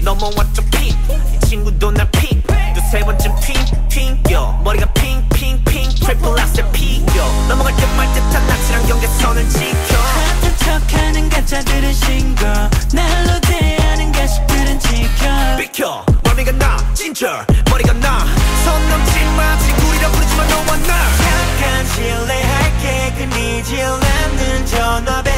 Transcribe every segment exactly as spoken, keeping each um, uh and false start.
넘어왔죠 핑 이 친구도 날 핑 두세 번쯤 핑핑 여 머리가 핑핑핑 트리플 악셀 피겨 넘어갈 듯 말 듯한 낯이랑 경계선을 지켜 같은 척하는 가짜들은 신고 날로 대하는 가식들은 지켜 비켜 머리가 나 진절 머리가 나 선 넘지마 친구리라 부르지마 너와 나 잠깐 실례할게 끊이질 않는 전화벨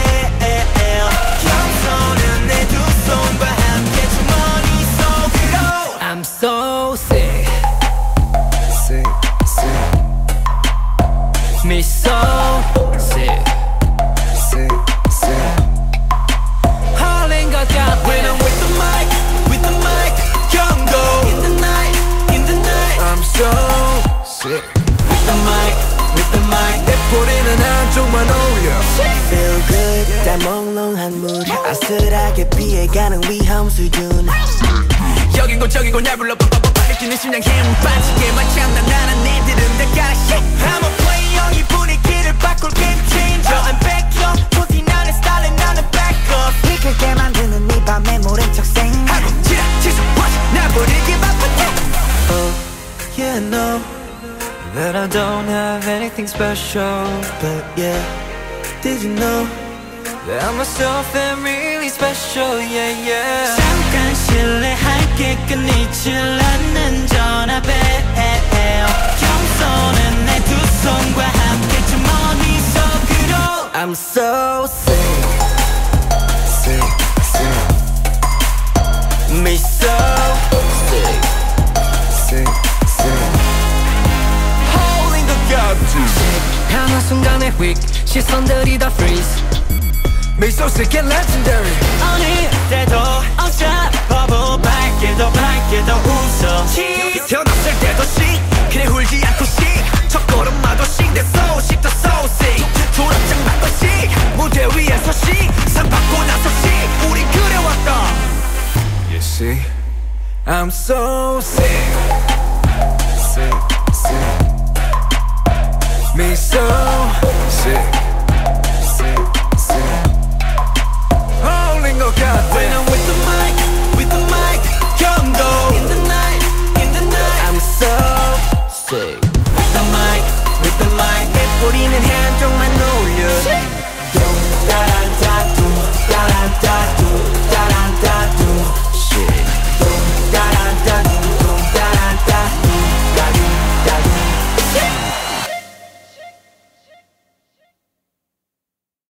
겸손은 내 두 손과 함께 주머니 속으로 I'm so sick Sick, sick, Me so sick sick, sick. Hurling 것 같아 When I'm with the mic, with the mic 경고 In the night, in the night I'm so sick. With the mic, with the mic 내 뿌리는 한쪽만 오려. Feel good 다 몽롱한 물 아슬하게 피해가는 위험 수준 여긴 곳 저긴 곳 날 불러 빨리 뛰는 심장 힘 빠지게 마찬 나는 니들은 다 가라 shit I'm a player 이 분위기를 바꿀 game changer I'm back up 조티 나는 스타일은 나는 back up 이끌게 만드는 네 밤에 모른 척 생각 하고 지라 지수 watch 날 버리기 바쁜데 Oh, yeah, no That I don't have anything special But yeah, did you know That I myself am really special, yeah, yeah 잠깐 실례할게 끊이질 않는 전화벨 겸손은 내 두 손과 함께 주머니 속으로 I'm so sick Sick, sick, Me so sick sick, sick. Holding the gap 한순간에 휙 시선들이 다 freeze Me so sick and legendary. 어느 때도 어설퍼보 밝게도 밝게도 웃어 태어났을 때도 씩 그래 울지 않고 씩 첫걸음마도 씩내 소식 더 소식 졸업장 받고 씩 무대 위에서 씩상 받고 나서 씩 우린 그래왔다 You see, I'm so sick, sick, sick. Me so sick.